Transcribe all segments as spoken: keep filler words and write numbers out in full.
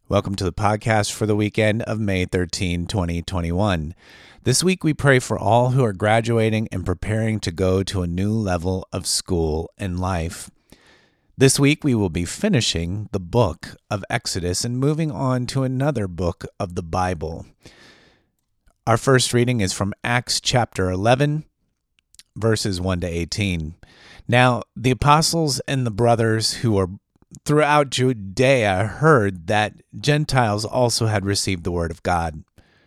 Welcome to the podcast for the weekend of May thirteenth, twenty twenty-one. This week we pray for all who are graduating and preparing to go to a new level of school and life. This week we will be finishing the book of Exodus and moving on to another book of the Bible. Our first reading is from Acts chapter eleven, verses one to eighteen. Now the apostles and the brothers who were throughout Judea heard that Gentiles also had received the word of God.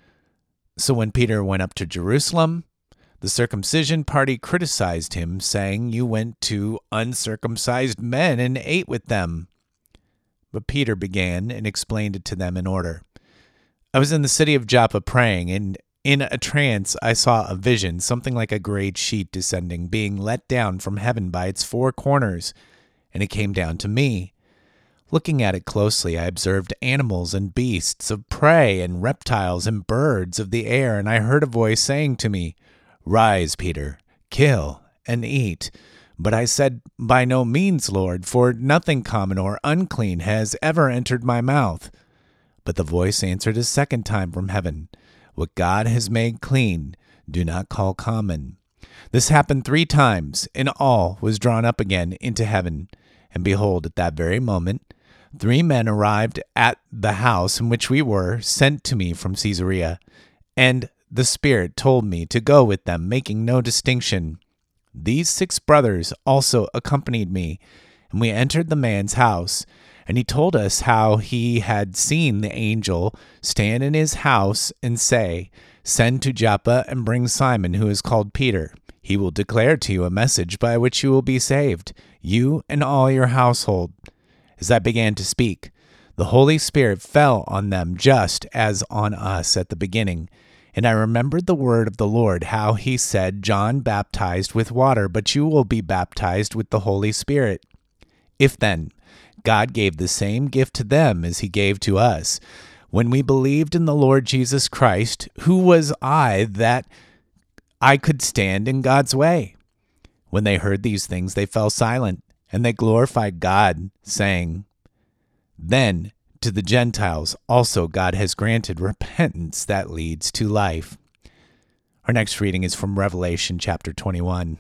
So when Peter went up to Jerusalem, the circumcision party criticized him, saying, "You went to uncircumcised men and ate with them." But Peter began and explained it to them in order. "I was in the city of Joppa praying, and in a trance I saw a vision, something like a great sheet descending, being let down from heaven by its four corners, and it came down to me. Looking at it closely, I observed animals and beasts of prey and reptiles and birds of the air, and I heard a voice saying to me, 'Rise, Peter, kill and eat.' But I said, 'By no means, Lord, for nothing common or unclean has ever entered my mouth.' But the voice answered a second time from heaven, 'What God has made clean, do not call common.' This happened three times, and all was drawn up again into heaven. And behold, at that very moment, three men arrived at the house in which we were, sent to me from Caesarea. And the Spirit told me to go with them, making no distinction. These six brothers also accompanied me, and we entered the man's house. And he told us how he had seen the angel stand in his house and say, 'Send to Joppa and bring Simon, who is called Peter. He will declare to you a message by which you will be saved, you and all your household.' As I began to speak, the Holy Spirit fell on them just as on us at the beginning. And I remembered the word of the Lord, how he said, 'John baptized with water, but you will be baptized with the Holy Spirit.' If then God gave the same gift to them as he gave to us, when we believed in the Lord Jesus Christ, who was I that I could stand in God's way?" When they heard these things, they fell silent, and they glorified God, saying, "Then to the Gentiles also God has granted repentance that leads to life." Our next reading is from Revelation chapter twenty-one.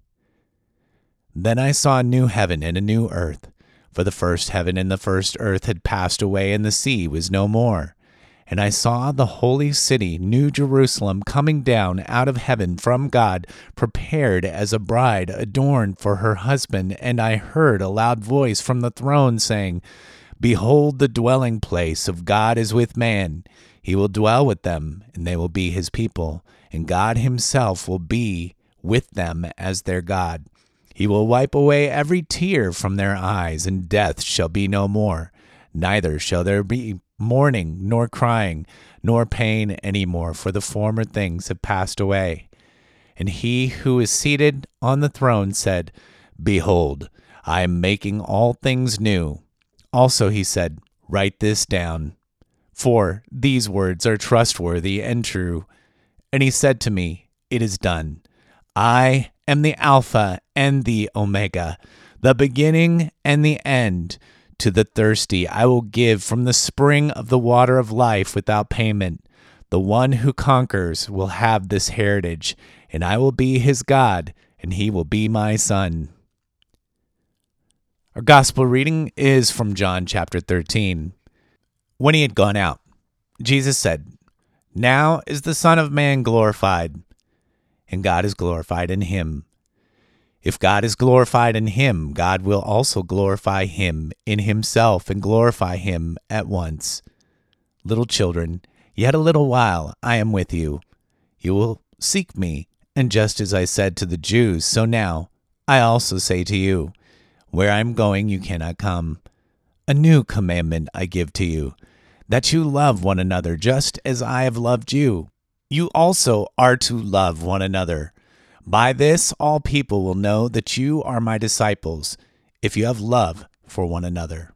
"Then I saw a new heaven and a new earth, for the first heaven and the first earth had passed away, and the sea was no more. And I saw the holy city, New Jerusalem, coming down out of heaven from God, prepared as a bride adorned for her husband. And I heard a loud voice from the throne saying, 'Behold, the dwelling place of God is with man. He will dwell with them, and they will be his people. And God himself will be with them as their God. He will wipe away every tear from their eyes, and death shall be no more. Neither shall there be mourning, nor crying, nor pain any more, for the former things have passed away.' And he who is seated on the throne said, 'Behold, I am making all things new.' Also he said, 'Write this down, for these words are trustworthy and true.' And he said to me, 'It is done. I am the Alpha and the Omega, the beginning and the end. To the thirsty I will give from the spring of the water of life without payment. The one who conquers will have this heritage, and I will be his God, and he will be my son." Our gospel reading is from John chapter thirteen. When he had gone out, Jesus said, "Now is the Son of Man glorified, and God is glorified in him. If God is glorified in him, God will also glorify him in himself and glorify him at once. Little children, yet a little while I am with you. You will seek me, and just as I said to the Jews, so now I also say to you, where I am going you cannot come. A new commandment I give to you, that you love one another just as I have loved you. You also are to love one another. By this all people will know that you are my disciples, if you have love for one another."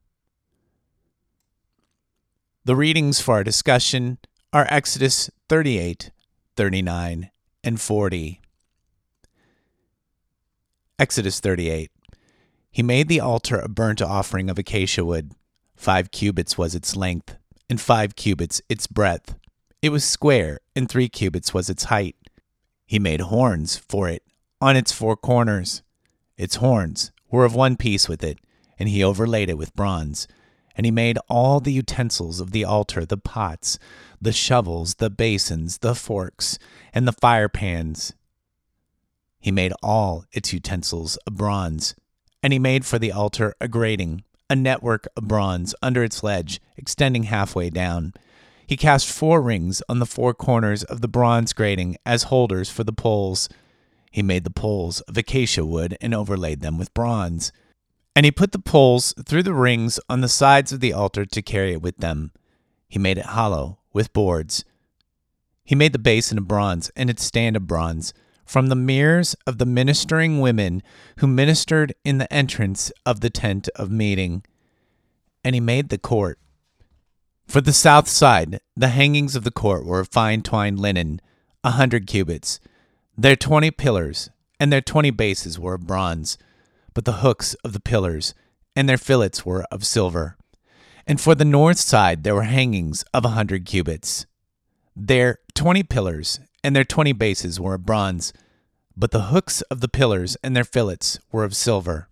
The readings for our discussion are Exodus thirty-eight, thirty-nine, and forty. Exodus thirty-eight. He made the altar a burnt offering of acacia wood. Five cubits was its length, and five cubits its breadth. It was square, and three cubits was its height. He made horns for it on its four corners. Its horns were of one piece with it, and he overlaid it with bronze. And he made all the utensils of the altar, the pots, the shovels, the basins, the forks, and the fire pans. He made all its utensils of bronze. And he made for the altar a grating, a network of bronze under its ledge, extending halfway down. He cast four rings on the four corners of the bronze grating as holders for the poles. He made the poles of acacia wood and overlaid them with bronze. And he put the poles through the rings on the sides of the altar to carry it with them. He made it hollow with boards. He made the basin of bronze and its stand of bronze from the mirrors of the ministering women who ministered in the entrance of the tent of meeting. And he made the court. For the south side, the hangings of the court were of fine twined linen, a hundred cubits. Their twenty pillars and their twenty bases were of bronze, but the hooks of the pillars and their fillets were of silver. And for the north side there were hangings of a hundred cubits. Their twenty pillars and their twenty bases were of bronze, but the hooks of the pillars and their fillets were of silver.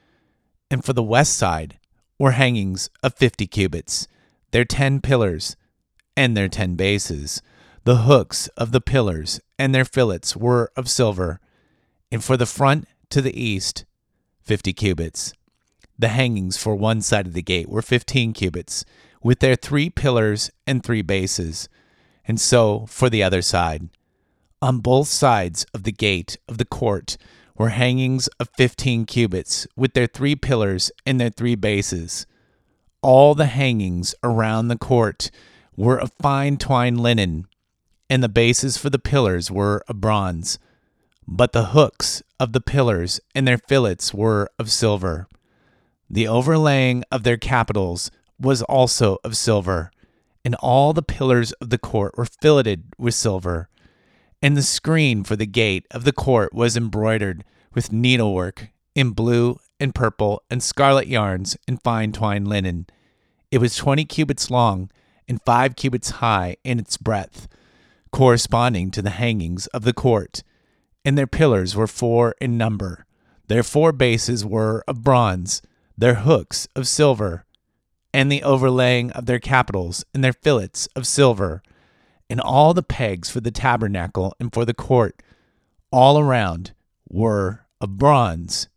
And for the west side were hangings of fifty cubits, their ten pillars and their ten bases. The hooks of the pillars and their fillets were of silver. And for the front to the east, fifty cubits. The hangings for one side of the gate were fifteen cubits, with their three pillars and three bases. And so for the other side. On both sides of the gate of the court were hangings of fifteen cubits, with their three pillars and their three bases. All the hangings around the court were of fine twined linen, and the bases for the pillars were of bronze. But the hooks of the pillars and their fillets were of silver. The overlaying of their capitals was also of silver, and all the pillars of the court were filleted with silver. And the screen for the gate of the court was embroidered with needlework in blue and purple and scarlet yarns and fine twined linen. It was twenty cubits long and five cubits high in its breadth, corresponding to the hangings of the court. And their pillars were four in number. Their four bases were of bronze, their hooks of silver, and the overlaying of their capitals and their fillets of silver, and all the pegs for the tabernacle and for the court all around were of bronze.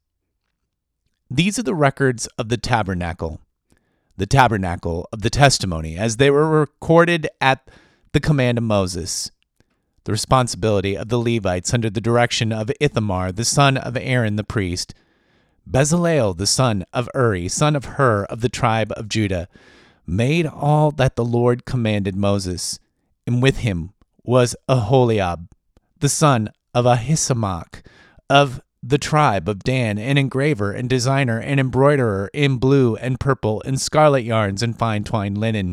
These are the records of the tabernacle, the tabernacle of the testimony, as they were recorded at the command of Moses. The responsibility of the Levites under the direction of Ithamar, the son of Aaron the priest, Bezaleel, the son of Uri, son of Hur of the tribe of Judah, made all that the Lord commanded Moses. And with him was Aholiab, the son of Ahisamach, of the tribe of Dan, an engraver and designer and embroiderer in blue and purple and scarlet yarns and fine twined linen.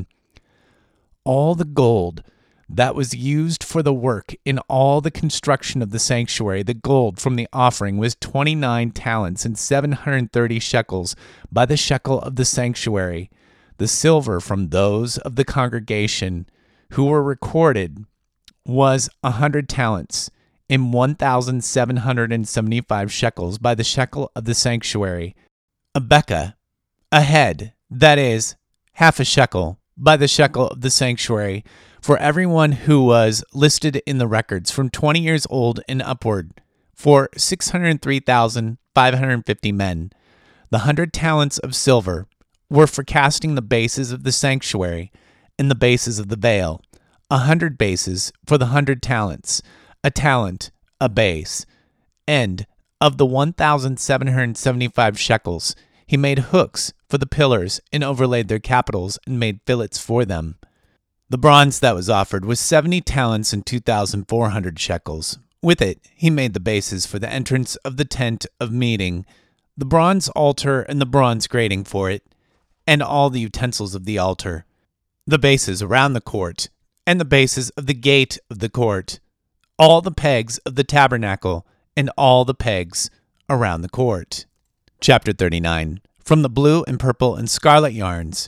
All the gold that was used for the work in all the construction of the sanctuary, the gold from the offering, was twenty-nine talents and seven hundred thirty shekels by the shekel of the sanctuary. The silver from those of the congregation who were recorded was a hundred talents and one thousand seven hundred seventy-five shekels by the shekel of the sanctuary. A bekah, a head, that is, half a shekel, by the shekel of the sanctuary, for everyone who was listed in the records from twenty years old and upward, for six hundred three thousand five hundred fifty men. The hundred talents of silver were for casting the bases of the sanctuary and the bases of the veil, a hundred bases for the hundred talents, a talent, a base. And of the one thousand seven hundred seventy-five shekels, he made hooks for the pillars and overlaid their capitals and made fillets for them. The bronze that was offered was seventy talents and two thousand four hundred shekels. With it, he made the bases for the entrance of the tent of meeting, the bronze altar and the bronze grating for it, and all the utensils of the altar, the bases around the court, and the bases of the gate of the court, all the pegs of the tabernacle, and all the pegs around the court. Chapter thirty-nine. From the blue and purple and scarlet yarns,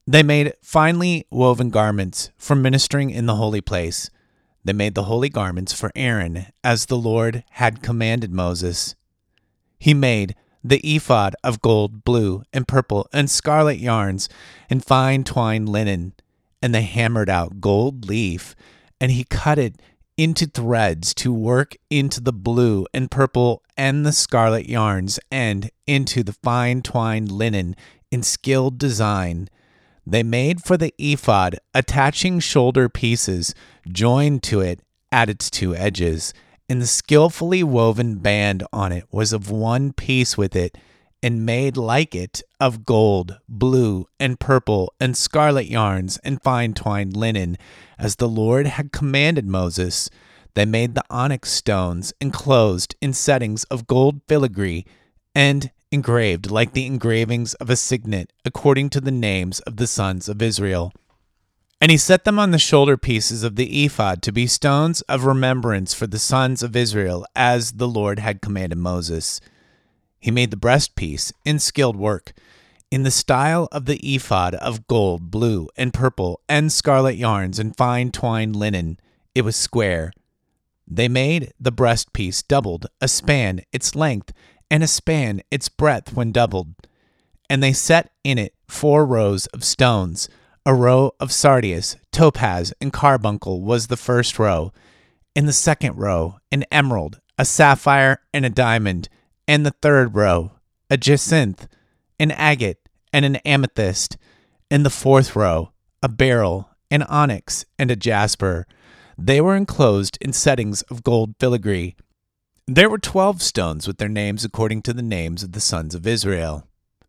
They made finely woven garments for ministering in the holy place. They made the holy garments for Aaron, as the Lord had commanded Moses. He made the ephod of gold, blue, and purple, and scarlet yarns, and fine twined linen. And they hammered out gold leaf, and he cut it into threads to work into the blue and purple and the scarlet yarns, and into the fine twined linen in skilled design. They made for the ephod attaching shoulder pieces joined to it at its two edges, and the skillfully woven band on it was of one piece with it, and made like it of gold, blue, and purple, and scarlet yarns, and fine twined linen, as the Lord had commanded Moses. They made the onyx stones enclosed in settings of gold filigree, and engraved like the engravings of a signet, according to the names of the sons of Israel. And he set them on the shoulder pieces of the ephod to be stones of remembrance for the sons of Israel, as the Lord had commanded Moses. He made the breastpiece in skilled work, in the style of the ephod of gold, blue, and purple, and scarlet yarns, and fine twined linen. It was square. They made the breastpiece doubled, a span its length, and a span its breadth when doubled. And they set in it four rows of stones. A row of sardius, topaz, and carbuncle was the first row. In the second row, an emerald, a sapphire, and a diamond. And the third row, a jacinth, an agate, and an amethyst. In the fourth row, a beryl, an onyx, and a jasper. They were enclosed in settings of gold filigree. There were twelve stones with their names according to the names of the sons of Israel.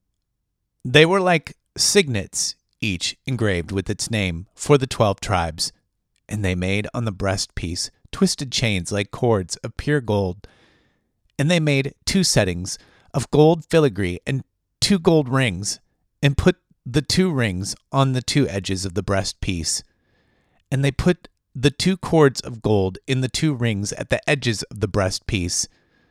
They were like signets, each engraved with its name, for the twelve tribes. And they made on the breastpiece twisted chains like cords of pure gold. And they made two settings of gold filigree and two gold rings, and put the two rings on the two edges of the breastpiece. And they put the two cords of gold in the two rings at the edges of the breastpiece.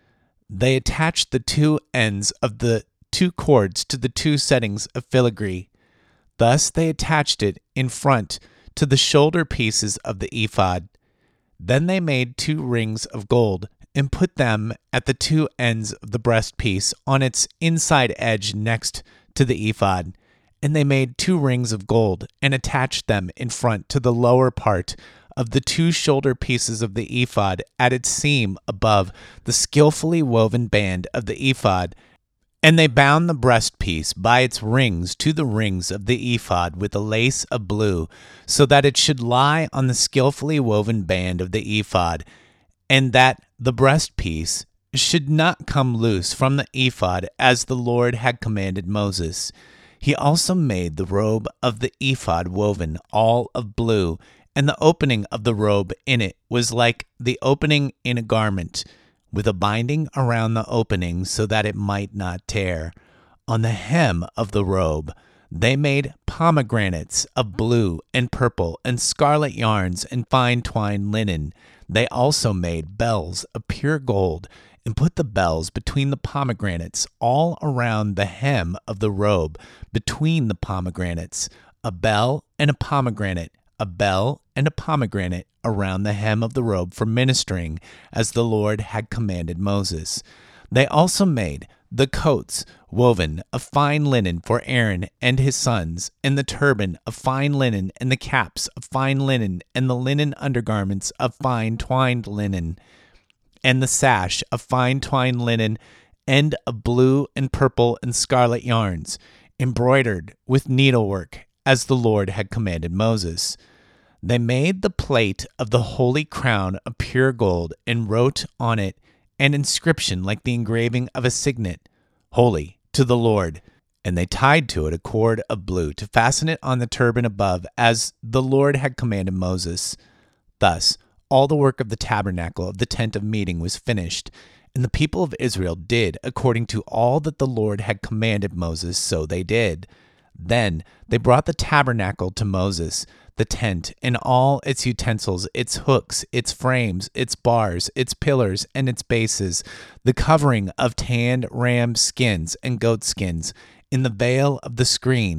They attached the two ends of the two cords to the two settings of filigree. Thus they attached it in front to the shoulder pieces of the ephod. Then they made two rings of gold, and put them at the two ends of the breastpiece on its inside edge next to the ephod. And they made two rings of gold, and attached them in front to the lower part of the two shoulder pieces of the ephod at its seam above the skillfully woven band of the ephod. And they bound the breastpiece by its rings to the rings of the ephod with a lace of blue, so that it should lie on the skillfully woven band of the ephod, and that the breastpiece should not come loose from the ephod, as the Lord had commanded Moses. He also made the robe of the ephod woven all of blue, and the opening of the robe in it was like the opening in a garment, with a binding around the opening so that it might not tear. On the hem of the robe they made pomegranates of blue and purple and scarlet yarns and fine twined linen. They also made bells of pure gold, and put the bells between the pomegranates all around the hem of the robe, between the pomegranates, a bell and a pomegranate, a bell and a pomegranate around the hem of the robe for ministering, as the Lord had commanded Moses. They also made the coats woven of fine linen for Aaron and his sons, and the turban of fine linen, and the caps of fine linen, and the linen undergarments of fine twined linen, and the sash of fine twined linen, and of blue and purple and scarlet yarns, embroidered with needlework, as the Lord had commanded Moses. They made the plate of the holy crown of pure gold, and wrote on it an inscription like the engraving of a signet, Holy to the Lord. And they tied to it a cord of blue to fasten it on the turban above, as the Lord had commanded Moses. Thus all the work of the tabernacle of the tent of meeting was finished, and the people of Israel did according to all that the Lord had commanded Moses, so they did. Then they brought the tabernacle to Moses, the tent, and all its utensils, its hooks, its frames, its bars, its pillars, and its bases, the covering of tanned ram skins and goat skins, in the veil of the screen,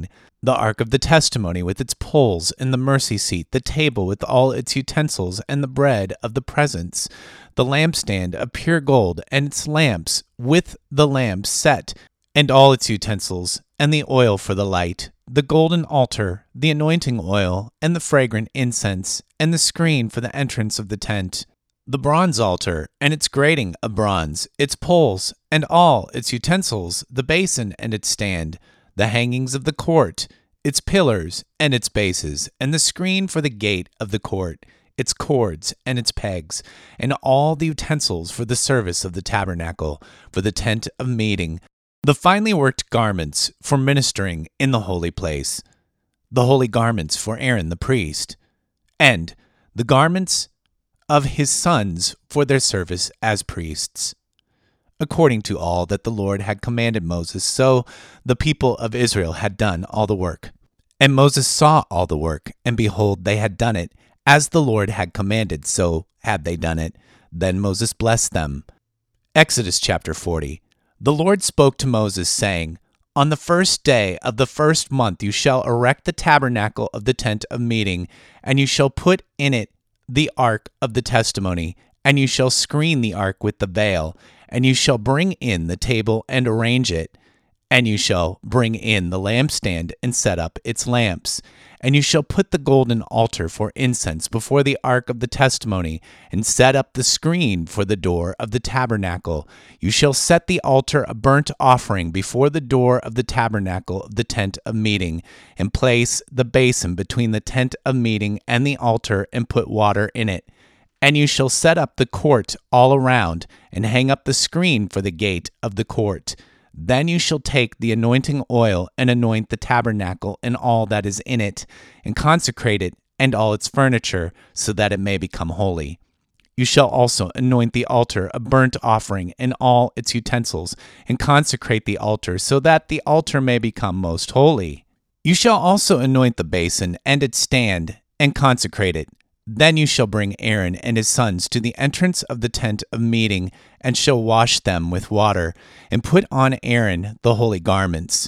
the ark of the testimony with its poles and the mercy seat, the table with all its utensils and the bread of the presence, the lampstand of pure gold and its lamps with the lamps set and all its utensils, and the oil for the light, the golden altar, the anointing oil, and the fragrant incense, and the screen for the entrance of the tent, the bronze altar, and its grating of bronze, its poles, and all its utensils, the basin and its stand, the hangings of the court, its pillars and its bases, and the screen for the gate of the court, its cords and its pegs, and all the utensils for the service of the tabernacle, for the tent of meeting, the finely worked garments for ministering in the holy place, the holy garments for Aaron the priest, and the garments of his sons for their service as priests. According to all that the Lord had commanded Moses, so the people of Israel had done all the work. And Moses saw all the work, and behold, they had done it, as the Lord had commanded, so had they done it. Then Moses blessed them. Exodus chapter forty. The Lord spoke to Moses, saying, On the first day of the first month you shall erect the tabernacle of the tent of meeting, and you shall put in it the ark of the testimony, and you shall screen the ark with the veil, and you shall bring in the table and arrange it, and you shall bring in the lampstand and set up its lamps. And you shall put the golden altar for incense before the ark of the testimony, and set up the screen for the door of the tabernacle. You shall set the altar of burnt offering before the door of the tabernacle of the tent of meeting, and place the basin between the tent of meeting and the altar, and put water in it. And you shall set up the court all around, and hang up the screen for the gate of the court. Then you shall take the anointing oil and anoint the tabernacle and all that is in it, and consecrate it and all its furniture, so that it may become holy. You shall also anoint the altar of burnt offering and all its utensils, and consecrate the altar, so that the altar may become most holy. You shall also anoint the basin and its stand, and consecrate it. Then you shall bring Aaron and his sons to the entrance of the tent of meeting, and shall wash them with water, and put on Aaron the holy garments.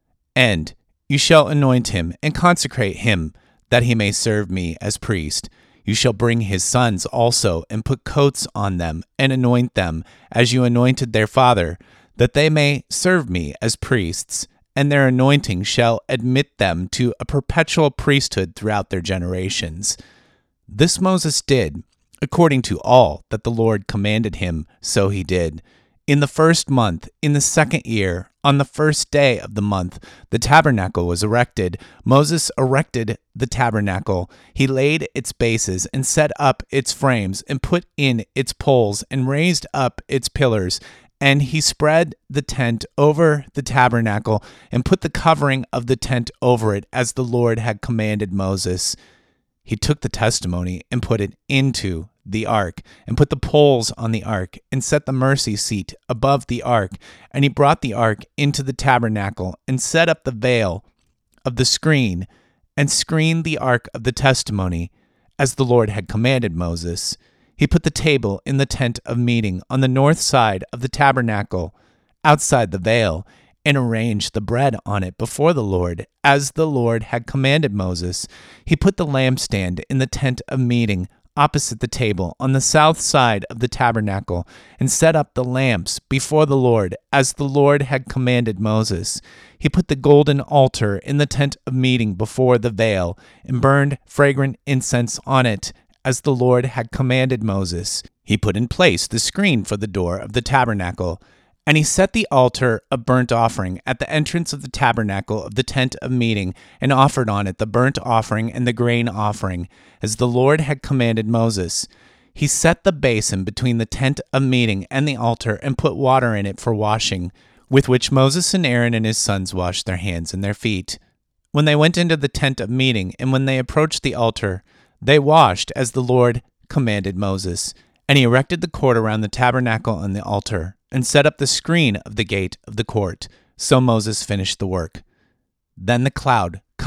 And you shall anoint him, and consecrate him, that he may serve me as priest. You shall bring his sons also, and put coats on them, and anoint them, as you anointed their father, that they may serve me as priests. And their anointing shall admit them to a perpetual priesthood throughout their generations. This Moses did, according to all that the Lord commanded him, so he did. In the first month, in the second year, on the first day of the month, the tabernacle was erected. Moses erected the tabernacle. He laid its bases and set up its frames and put in its poles and raised up its pillars. And he spread the tent over the tabernacle and put the covering of the tent over it, as the Lord had commanded Moses. He took the testimony and put it into the ark, and put the poles on the ark, and set the mercy seat above the ark. And he brought the ark into the tabernacle, and set up the veil of the screen, and screened the ark of the testimony, as the Lord had commanded Moses. He put the table in the tent of meeting on the north side of the tabernacle, outside the veil, and arranged the bread on it before the Lord, as the Lord had commanded Moses. He put the lampstand in the tent of meeting, opposite the table, on the south side of the tabernacle, and set up the lamps before the Lord, as the Lord had commanded Moses. He put the golden altar in the tent of meeting before the veil, and burned fragrant incense on it, as the Lord had commanded Moses. He put in place the screen for the door of the tabernacle. And he set the altar of burnt offering at the entrance of the tabernacle of the tent of meeting, and offered on it the burnt offering and the grain offering, as the Lord had commanded Moses. He set the basin between the tent of meeting and the altar, and put water in it for washing, with which Moses and Aaron and his sons washed their hands and their feet. When they went into the tent of meeting, and when they approached the altar, they washed as the Lord commanded Moses. And he erected the court around the tabernacle and the altar, and set up the screen of the gate of the court. So Moses finished the work. Then the cloud covered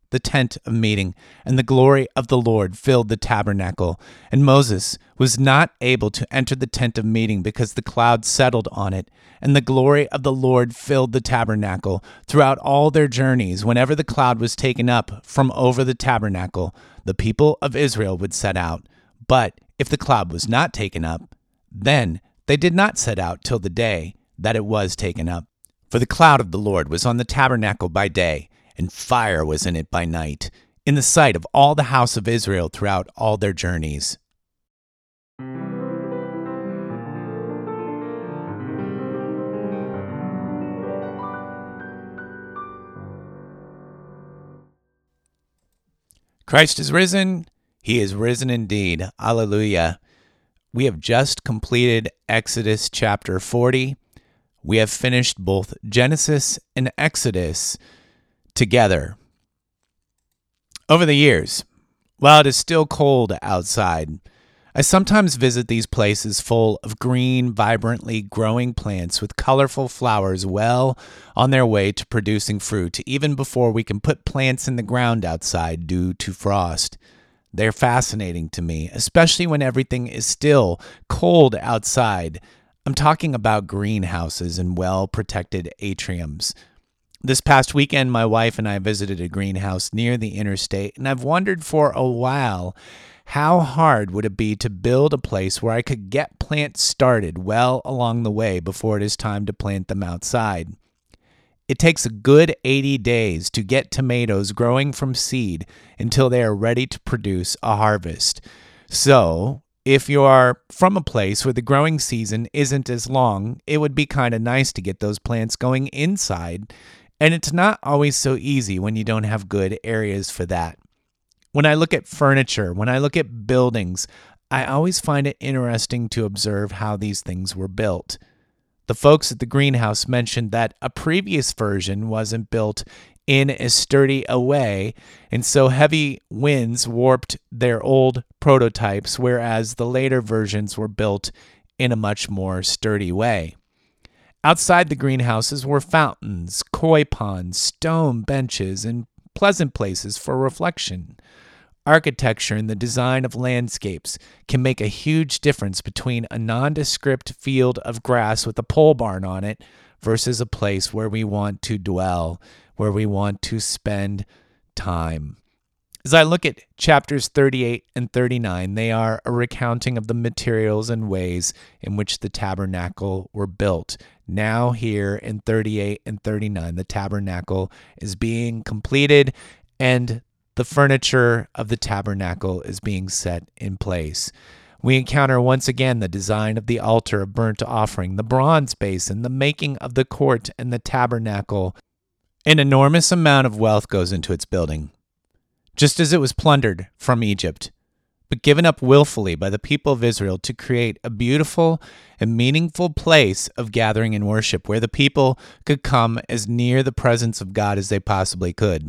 the tent of meeting, and the glory of the Lord filled the tabernacle. And Moses was not able to enter the tent of meeting because the cloud settled on it, and the glory of the Lord filled the tabernacle. Throughout all their journeys, whenever the cloud was taken up from over the tabernacle, the people of Israel would set out. But if the cloud was not taken up, then they did not set out till the day that it was taken up. For the cloud of the Lord was on the tabernacle by day, and fire was in it by night, in the sight of all the house of Israel throughout all their journeys. Christ is risen. He is risen indeed. Alleluia. We have just completed Exodus chapter forty. We have finished both Genesis and Exodus together. Over the years, while it is still cold outside, I sometimes visit these places full of green, vibrantly growing plants with colorful flowers well on their way to producing fruit, even before we can put plants in the ground outside due to frost. They're fascinating to me, especially when everything is still cold outside. I'm talking about greenhouses and well-protected atriums. This past weekend, my wife and I visited a greenhouse near the interstate, and I've wondered for a while, how hard would it be to build a place where I could get plants started well along the way before it is time to plant them outside? It takes a good eighty days to get tomatoes growing from seed until they are ready to produce a harvest. So, if you are from a place where the growing season isn't as long, it would be kind of nice to get those plants going inside. And it's not always so easy when you don't have good areas for that. When I look at furniture, when I look at buildings, I always find it interesting to observe how these things were built. The folks at the greenhouse mentioned that a previous version wasn't built in as sturdy a way, and so heavy winds warped their old prototypes, whereas the later versions were built in a much more sturdy way. Outside the greenhouses were fountains, koi ponds, stone benches, and pleasant places for reflection. Architecture and the design of landscapes can make a huge difference between a nondescript field of grass with a pole barn on it versus a place where we want to dwell, where we want to spend time. As I look at chapters thirty-eight and thirty-nine, they are a recounting of the materials and ways in which the tabernacle were built. Now here in thirty-eight and thirty-nine, the tabernacle is being completed and the furniture of the tabernacle is being set in place. We encounter once again the design of the altar of burnt offering, the bronze basin, the making of the court and the tabernacle. An enormous amount of wealth goes into its building, just as it was plundered from Egypt, but given up willfully by the people of Israel to create a beautiful and meaningful place of gathering and worship where the people could come as near the presence of God as they possibly could.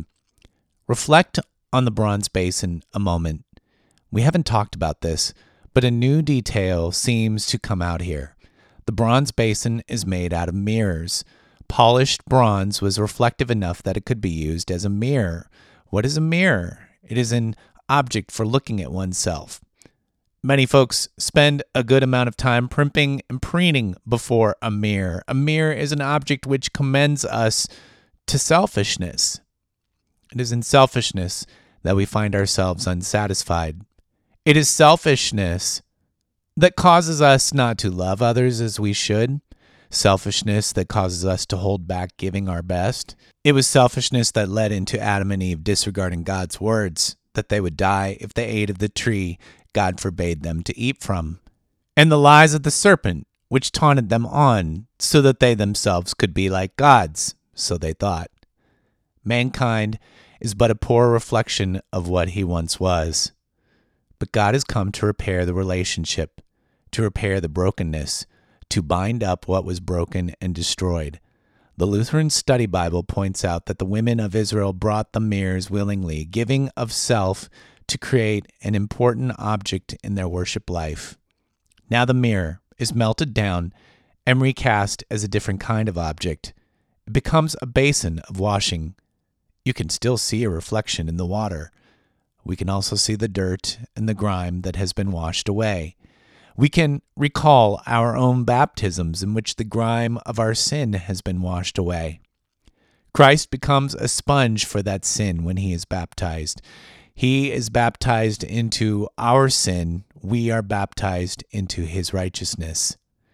Reflect on the bronze basin a moment. We haven't talked about this, but a new detail seems to come out here. The bronze basin is made out of mirrors. Polished bronze was reflective enough that it could be used as a mirror. What is a mirror? It is an object for looking at oneself. Many folks spend a good amount of time primping and preening before a mirror. A mirror is an object which commends us to selfishness. It is in selfishness that we find ourselves unsatisfied. It is selfishness that causes us not to love others as we should. Selfishness that causes us to hold back giving our best. It was selfishness that led into Adam and Eve disregarding God's words, that they would die if they ate of the tree God forbade them to eat from. And the lies of the serpent, which taunted them on, so that they themselves could be like gods, so they thought. Mankind is but a poor reflection of what he once was. But God has come to repair the relationship, to repair the brokenness, to bind up what was broken and destroyed. The Lutheran Study Bible points out that the women of Israel brought the mirrors willingly, giving of self to create an important object in their worship life. Now the mirror is melted down and recast as a different kind of object. It becomes a basin of washing. You can still see a reflection in the water. We can also see the dirt and the grime that has been washed away. We can recall our own baptisms in which the grime of our sin has been washed away. Christ becomes a sponge for that sin when he is baptized. He is baptized into our sin. We are baptized into his righteousness.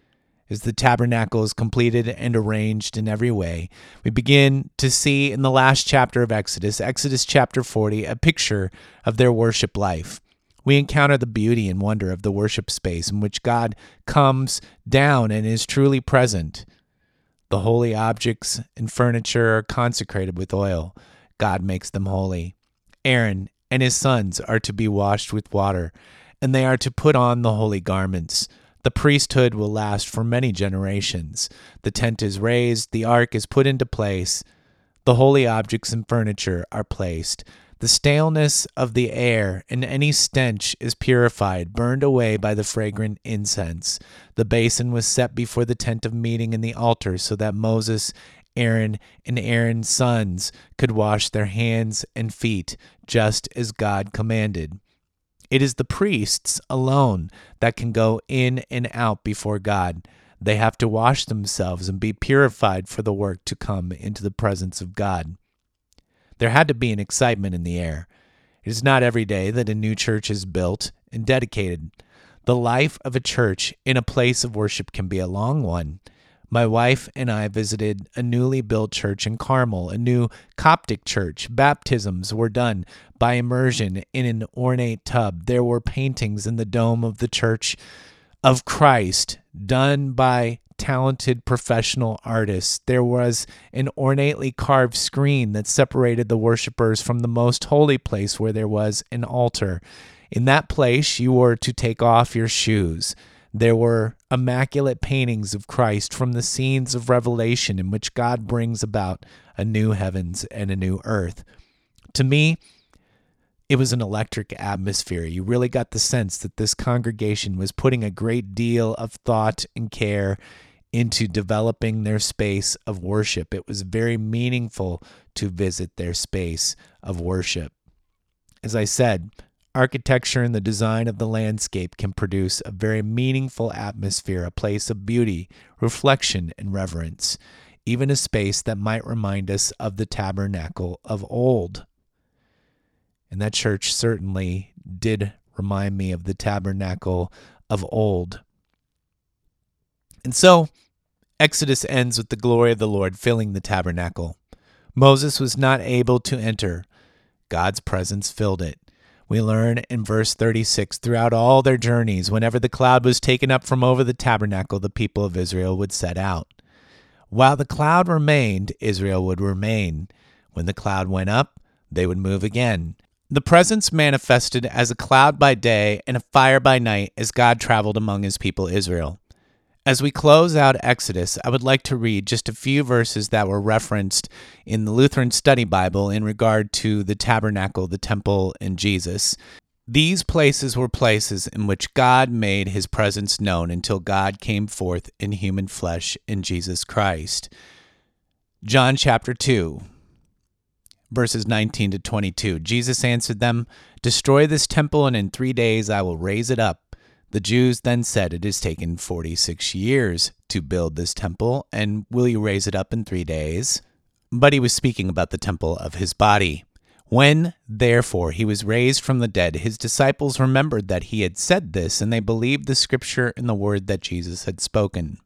As the tabernacle is completed and arranged in every way, we begin to see in the last chapter of Exodus, Exodus chapter forty, a picture of their worship life. We encounter the beauty and wonder of the worship space in which God comes down and is truly present. The holy objects and furniture are consecrated with oil. God makes them holy. Aaron and his sons are to be washed with water, and they are to put on the holy garments. The priesthood will last for many generations. The tent is raised, the ark is put into place, the holy objects and furniture are placed. The staleness of the air and any stench is purified, burned away by the fragrant incense. The basin was set before the tent of meeting and the altar so that Moses, Aaron, and Aaron's sons could wash their hands and feet, just as God commanded. It is the priests alone that can go in and out before God. They have to wash themselves and be purified for the work to come into the presence of God. There had to be an excitement in the air. It is not every day that a new church is built and dedicated. The life of a church in a place of worship can be a long one. My wife and I visited a newly built church in Carmel, a new Coptic church. Baptisms were done by immersion in an ornate tub. There were paintings in the dome of the Church of Christ done by talented professional artists. There was an ornately carved screen that separated the worshipers from the most holy place where there was an altar. In that place, you were to take off your shoes. There were immaculate paintings of Christ from the scenes of Revelation in which God brings about a new heavens and a new earth. To me, it was an electric atmosphere. You really got the sense that this congregation was putting a great deal of thought and care into developing their space of worship. It was very meaningful to visit their space of worship. As I said, architecture and the design of the landscape can produce a very meaningful atmosphere, a place of beauty, reflection, and reverence, even a space that might remind us of the tabernacle of old. And that church certainly did remind me of the tabernacle of old. And so, Exodus ends with the glory of the Lord filling the tabernacle. Moses was not able to enter. God's presence filled it. We learn in verse thirty-six, throughout all their journeys, whenever the cloud was taken up from over the tabernacle, the people of Israel would set out. While the cloud remained, Israel would remain. When the cloud went up, they would move again. The presence manifested as a cloud by day and a fire by night as God traveled among his people Israel. As we close out Exodus, I would like to read just a few verses that were referenced in the Lutheran Study Bible in regard to the tabernacle, the temple, and Jesus. These places were places in which God made his presence known until God came forth in human flesh in Jesus Christ. John chapter two, verses nineteen to twenty-two. Jesus answered them, "Destroy this temple, and in three days I will raise it up." The Jews then said, "It has taken forty-six years to build this temple, and will you raise it up in three days?" But he was speaking about the temple of his body. When, therefore, he was raised from the dead, his disciples remembered that he had said this, and they believed the scripture and the word that Jesus had spoken.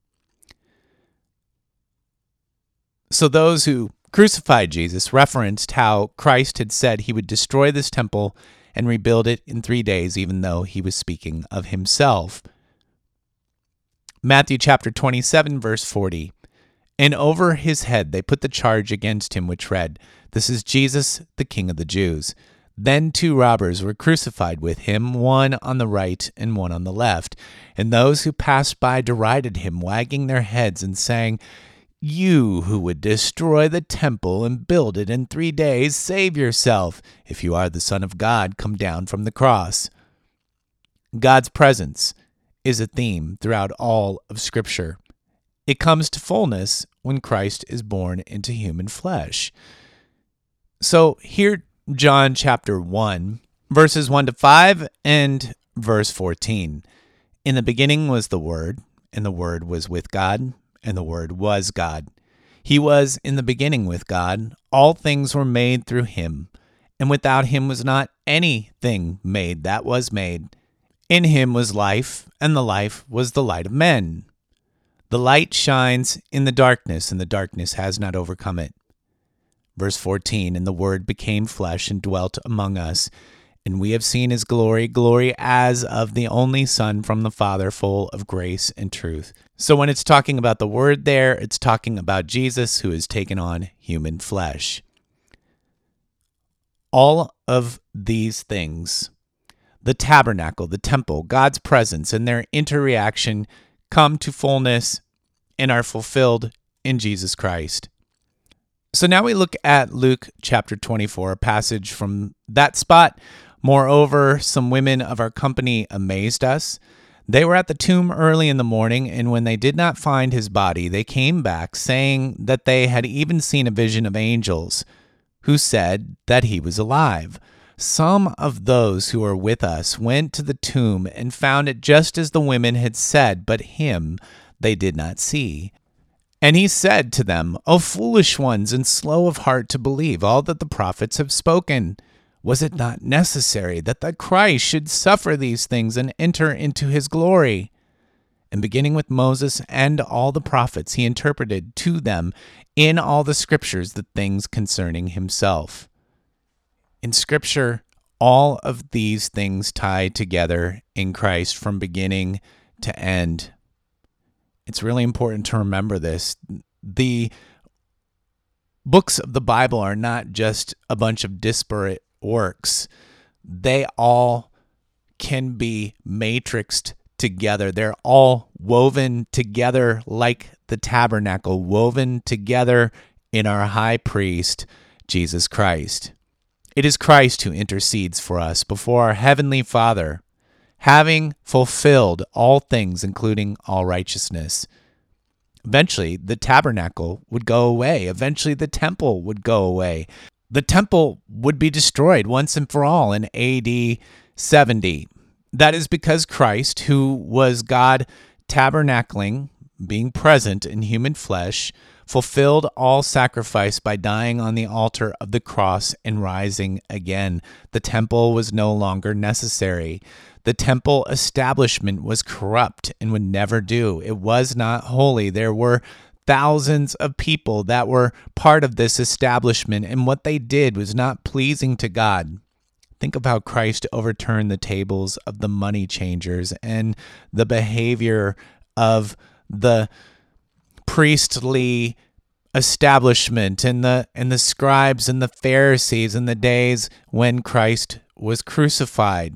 So those who crucified Jesus referenced how Christ had said he would destroy this temple and rebuild it in three days, even though he was speaking of himself. Matthew chapter twenty-seven, verse forty. And over his head they put the charge against him, which read, "This is Jesus, the King of the Jews." Then two robbers were crucified with him, one on the right and one on the left. And those who passed by derided him, wagging their heads and saying, "You who would destroy the temple and build it in three days, save yourself. If you are the Son of God, come down from the cross." God's presence is a theme throughout all of Scripture. It comes to fullness when Christ is born into human flesh. So here, John chapter one, verses one to five and verse fourteen. In the beginning was the Word, and the Word was with God, and the Word was God. He was in the beginning with God. All things were made through him, and without him was not anything made that was made. In him was life, and the life was the light of men. The light shines in the darkness, and the darkness has not overcome it. Verse fourteen, and the Word became flesh and dwelt among us, and we have seen his glory, glory as of the only Son from the Father, full of grace and truth. So when it's talking about the Word there, it's talking about Jesus who has taken on human flesh. All of these things, the tabernacle, the temple, God's presence, and their interreaction come to fullness and are fulfilled in Jesus Christ. So now we look at Luke chapter twenty-four, a passage from that spot. Moreover, some women of our company amazed us. They were at the tomb early in the morning, and when they did not find his body, they came back, saying that they had even seen a vision of angels, who said that he was alive. Some of those who were with us went to the tomb and found it just as the women had said, but him they did not see. And he said to them, O foolish ones, and slow of heart to believe all that the prophets have spoken. Was it not necessary that the Christ should suffer these things and enter into his glory? And beginning with Moses and all the prophets, he interpreted to them in all the scriptures the things concerning himself. In Scripture, all of these things tie together in Christ from beginning to end. It's really important to remember this. The books of the Bible are not just a bunch of disparate works. They all can be matrixed together. They're all woven together like the tabernacle, woven together in our high priest, Jesus Christ. It is Christ who intercedes for us before our heavenly Father, having fulfilled all things, including all righteousness. Eventually, the tabernacle would go away. Eventually, the temple would go away. The temple would be destroyed once and for all in A D seventy. That is because Christ, who was God tabernacling, being present in human flesh, fulfilled all sacrifice by dying on the altar of the cross and rising again. The temple was no longer necessary. The temple establishment was corrupt and would never do. It was not holy. There were thousands of people that were part of this establishment, and what they did was not pleasing to God. Think of how Christ overturned the tables of the money changers and the behavior of the priestly establishment and the and the scribes and the Pharisees in the days when Christ was crucified.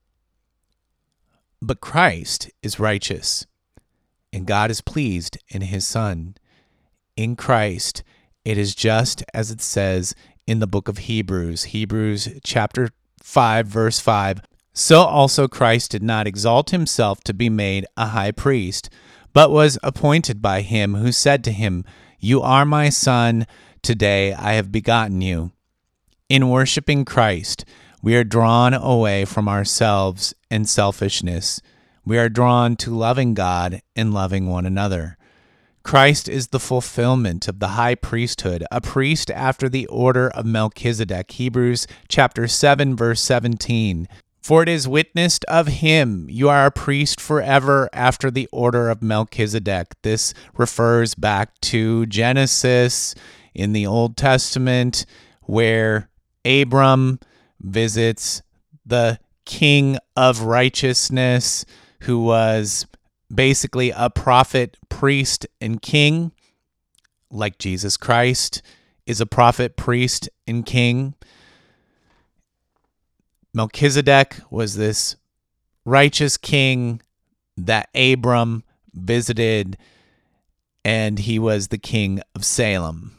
But Christ is righteous, and God is pleased in his Son. In Christ, it is just as it says in the book of Hebrews, Hebrews chapter five, verse five. So also Christ did not exalt himself to be made a high priest, but was appointed by him who said to him, You are my Son, today I have begotten you. In worshiping Christ, we are drawn away from ourselves and selfishness. We are drawn to loving God and loving one another. Christ is the fulfillment of the high priesthood, a priest after the order of Melchizedek. Hebrews chapter seven, verse seventeen. For it is witnessed of him, you are a priest forever after the order of Melchizedek. This refers back to Genesis in the Old Testament, where Abram visits the king of righteousness, who was basically a prophet, priest, and king, like Jesus Christ is a prophet, priest, and king. Melchizedek was this righteous king that Abram visited, and he was the king of Salem.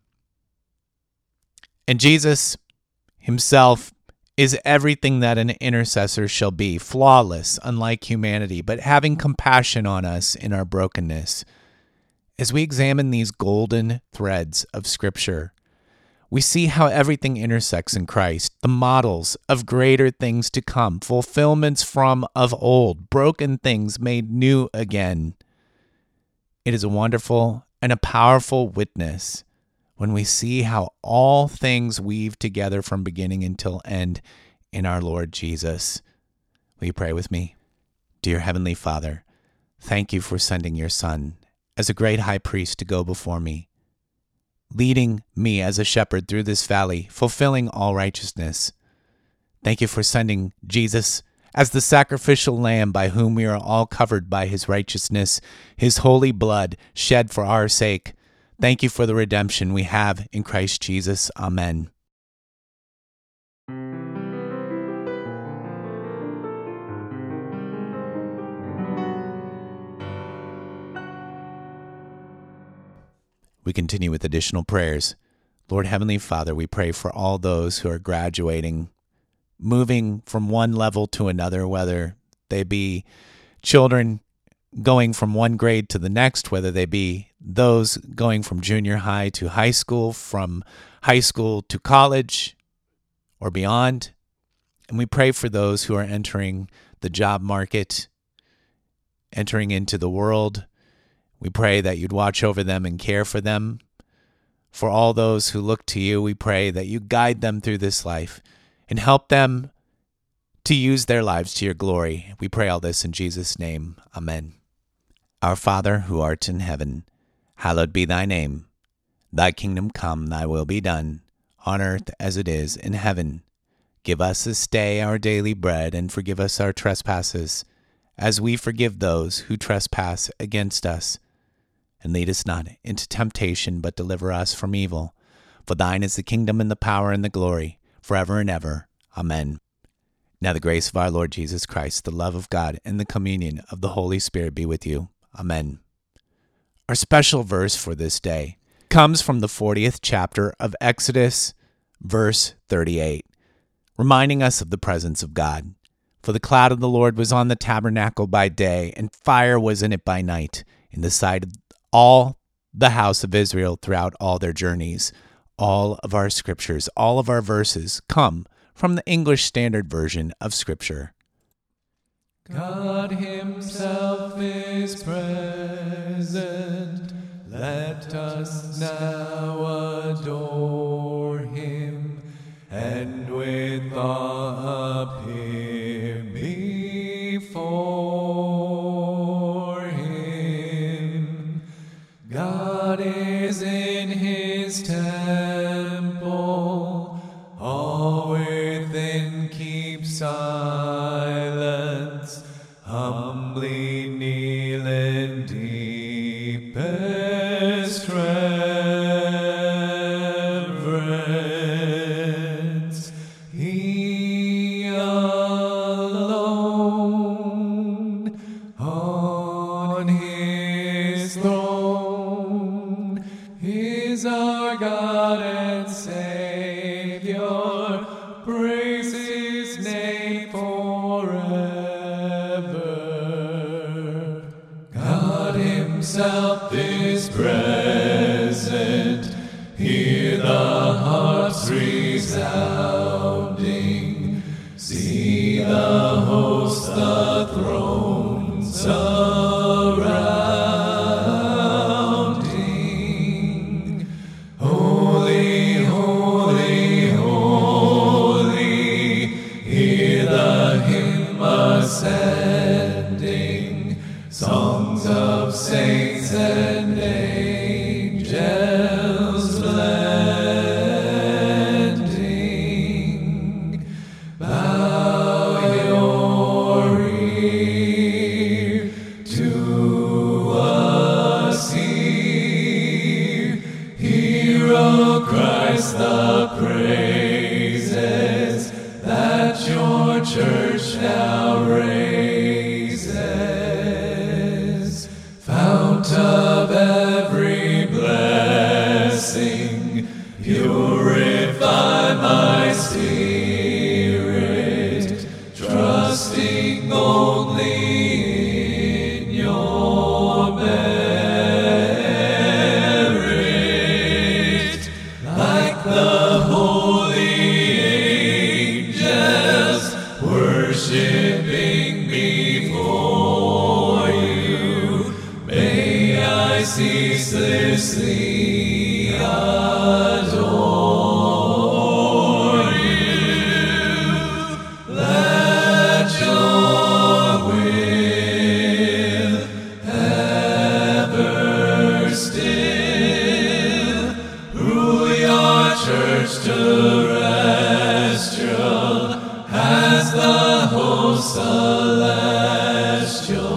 And Jesus himself is everything that an intercessor shall be, flawless, unlike humanity, but having compassion on us in our brokenness. As we examine these golden threads of Scripture, We see how everything intersects in Christ, the models of greater things to come, fulfillments from of old, broken things made new again. It is a wonderful and a powerful witness when we see how all things weave together from beginning until end in our Lord Jesus. Will you pray with me? Dear Heavenly Father, thank you for sending your Son as a great high priest to go before me, leading me as a shepherd through this valley, fulfilling all righteousness. Thank you for sending Jesus as the sacrificial lamb by whom we are all covered by his righteousness, his holy blood shed for our sake. Thank you for the redemption we have in Christ Jesus. Amen. We continue with additional prayers. Lord Heavenly Father, we pray for all those who are graduating, moving from one level to another, whether they be children going from one grade to the next, whether they be those going from junior high to high school, from high school to college or beyond. And we pray for those who are entering the job market, entering into the world. We pray that you'd watch over them and care for them. For all those who look to you, we pray that you guide them through this life and help them to use their lives to your glory. We pray all this in Jesus' name. Amen. Our Father, who art in heaven, hallowed be thy name. Thy kingdom come, thy will be done, on earth as it is in heaven. Give us this day our daily bread, and forgive us our trespasses, as we forgive those who trespass against us. And lead us not into temptation, but deliver us from evil. For thine is the kingdom and the power and the glory, forever and ever. Amen. Now the grace of our Lord Jesus Christ, the love of God, and the communion of the Holy Spirit be with you. Amen. Our special verse for this day comes from the fortieth chapter of Exodus, verse thirty-eight, reminding us of the presence of God. For the cloud of the Lord was on the tabernacle by day, and fire was in it by night, in the sight of all the house of Israel throughout all their journeys. All of our scriptures, all of our verses come from the English Standard Version of Scripture. God himself is present. Let us now adore him, and with awe appear before him. God is in his temple, all within keep silence, humbly kneel in deepest reverence. He alone on his throne is our God and Savior. Praise his name forever. God himself is present. Hear the harps resounding. See the host, the thrones surrounding. Holy, holy, holy. Hear the hymn ascending. Songs of saints and angels blending. Bow your ear to us here. Hear, O Christ, the praises that your church now raises. Fount of every blessing, purify my spirit, trusting only in your merit. Like the worshiping before you. May I ceaselessly adore you. Let your will ever still rule your church terrestrial as the host celestial.